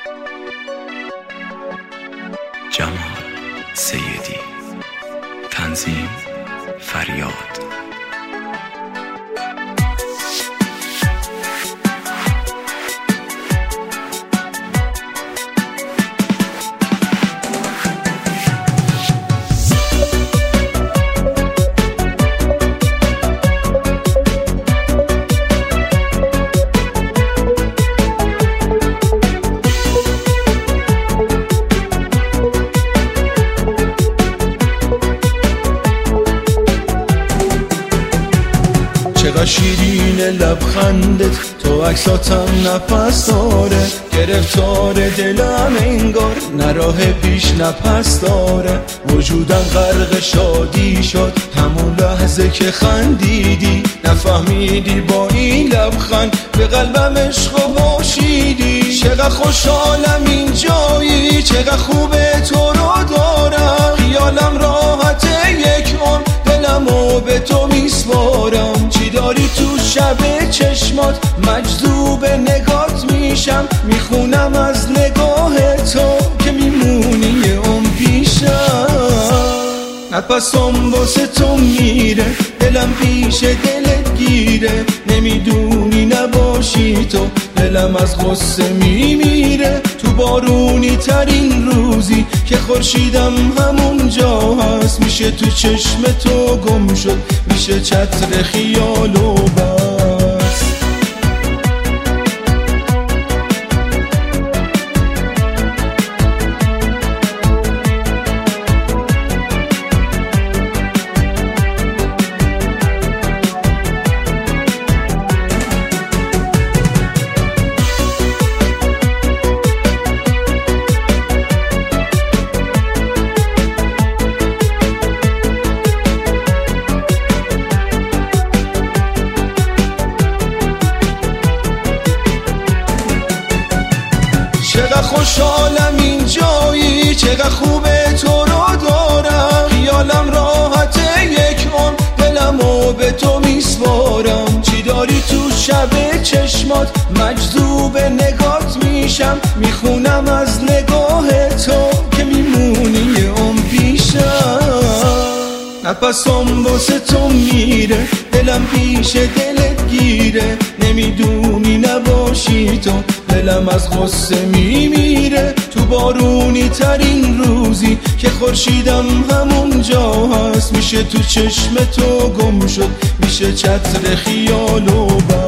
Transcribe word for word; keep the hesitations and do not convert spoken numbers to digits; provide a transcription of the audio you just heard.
جمال سیدی. تنظیم فریاد. چقدر شیرین لبخندت، تو عکساتم نفس داره، گرفتار دلم انگار نه راه پیش نه پس داره. وجودم غرق شادی شد همون لحظه که خندیدی، نفهمیدی با این لبخند به قلبم عشق و باشیدی. چقدر خوشحالم اینجایی، چقدر خوبه تو رو دارم، خیالم راحته یک عمر دلمو به تو میسپارم. چی داری تو شب چشمات، مجذوب نگات میشم، میخونم از نگاه تو که میمونی یه عمر پیشم. نفسم واسه تو میره، دلم پیش دلت گیره، نمیدونی نباشی تو دلم از غصه میمیره. تو بارونی ترین روزی که خورشیدم همون جا هست، میشه تو چشم تو گم شد، میشه چتر خیال و بس. چقدر خوشحالم اینجایی، چقدر خوبه تو رو دارم، خیالم راحته یک عمر دلمو به تو میسپارم. چی داری تو شب چشمات، مجذوب نگات میشم، میخونم از نگاه تو که میمونی یه عمر پیشم. نفسم واسه تو میره، دلم پیش دلت گیره، نمیدونی نباشی تو دلم از غصه میمیره. تو بارونی ترین روزی که خورشیدم همون جا هست، میشه تو چشم تو گم شد، میشه چتر خیال و بس.